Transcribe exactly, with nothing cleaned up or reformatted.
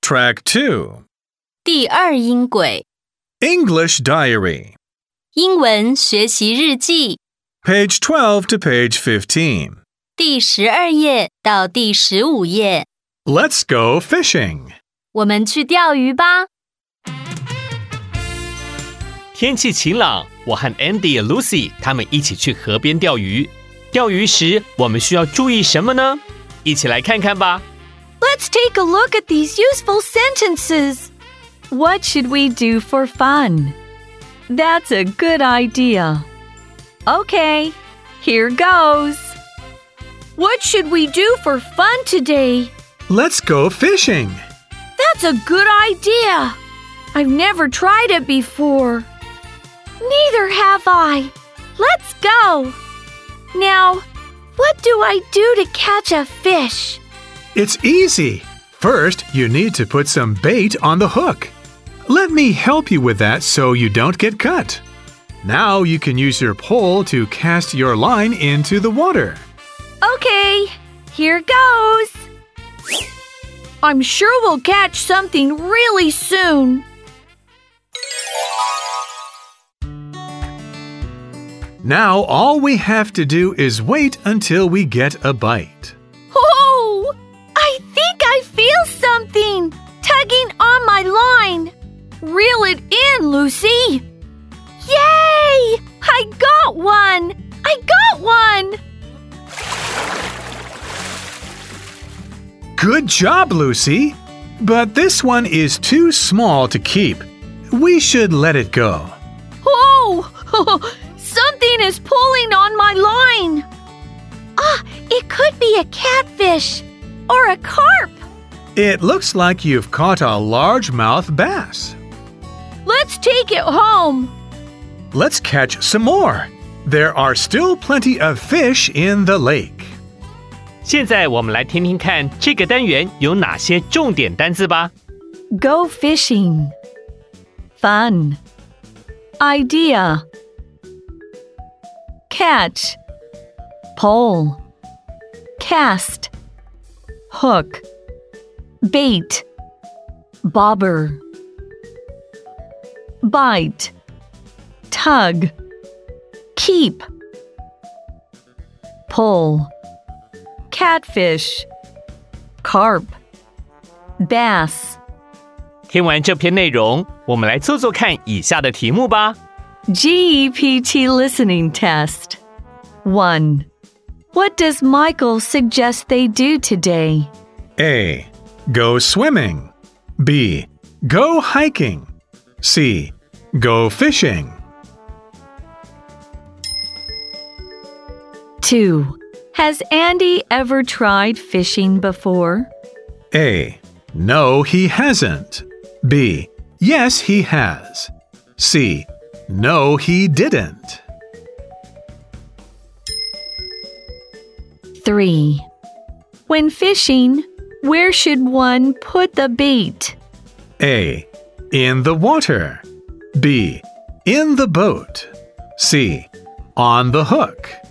Track two. 第二音轨 English Diary. 英文学习日记 Page twelve to page fifteen. 第十二页到第十五页 Let's go fishing. 我们去钓鱼吧。 天气晴朗，我和 Andy 和 Lucy 他们一起去河边钓鱼。钓鱼时，我们需要注意什么呢？一起来看看吧。 Let's take a look at these useful sentences. What should we do for fun? That's a good idea. Okay, here goes. What should we do for fun today? Let's go fishing. That's a good idea. I've never tried it before. Neither have I. Let's go. Now, what do I do to catch a fish? It's easy. First, you need to put some bait on the hook. Let me help you with that so you don't get cut. Now you can use your pole to cast your line into the water. Okay, here goes. I'm sure we'll catch something really soon. Now all we have to do is wait until we get a bite. Oh, I think I feel something tugging on my line. Reel it in, Lucy. Yay! I got one! I got one! Good job, Lucy. But this one is too small to keep. We should let it go. Oh! Something is pulling on my line. Ah, it could be a catfish or a carp. It looks like you've caught a largemouth bass. Let's take it home. Let's catch some more. There are still plenty of fish in the lake. 现在我们来听听看这个单元有哪些重点单字吧。 Go fishing. Fun. Idea. Catch. Pole. Cast. Hook. Bait. Bobber. Bite. Tug. Keep. Pull. Catfish. Carp. Bass. 听完这篇内容，我们来做做看以下的题目吧。 G E P T listening test. one. What does Michael suggest they do today? A. Go swimming. B. Go hiking. C. Go fishing. two. Has Andy ever tried fishing before? A. No, he hasn't. B. Yes, he has. C. No, he didn't. three. When fishing, where should one put the bait? A. In the water. B. In the boat. C. On the hook.